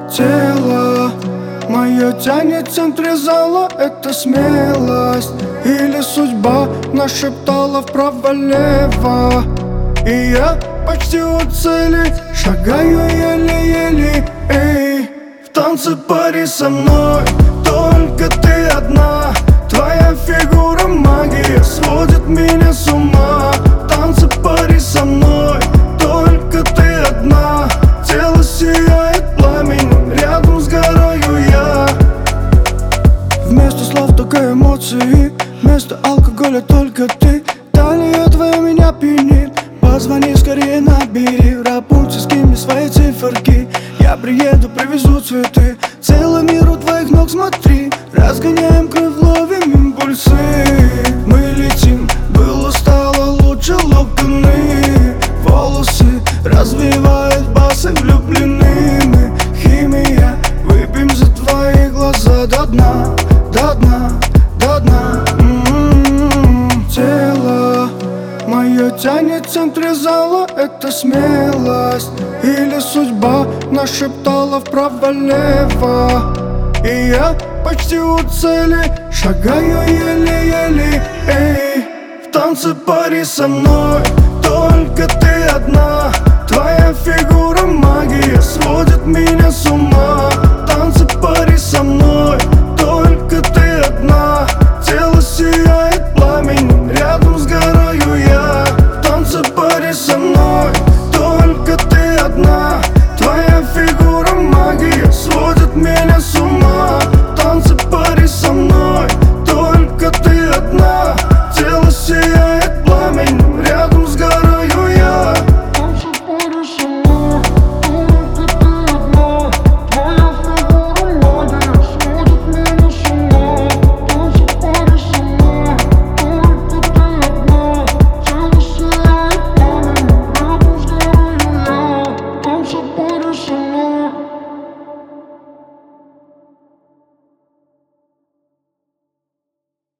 Тело мое тянет в центре зала. Это смелость или судьба нашептала вправо-лево. И я почти у цели, шагаю еле-еле. Эй, в танце пари со мной, только ты одна. Твоя фигура магия сводит меня с ума. В танце пари со мной, только ты одна. Тело сияет пламенем, рядом сгораю я. Вместо слов только эмоции, вместо алкоголя только ты. Талия твоя меня пьянит, позвони скорее, набери рапунцельскими свои циферки. Я приеду, привезу цветы, целый мир у твоих ног, смотри. Разгоняем кровь, ловим импульсы. Мы летим, было, стало лучше, локоны. Волосы развивают басы, влюблены мы. Химия, выпьем за твои глаза до дна, до дна, до дна. Тело мое тянет в центре зала. Это смелость или судьба нашептала вправо-лево. И я почти у цели, шагаю еле-еле. Эй, в танце пари со мной, только ты одна. Твоя фигура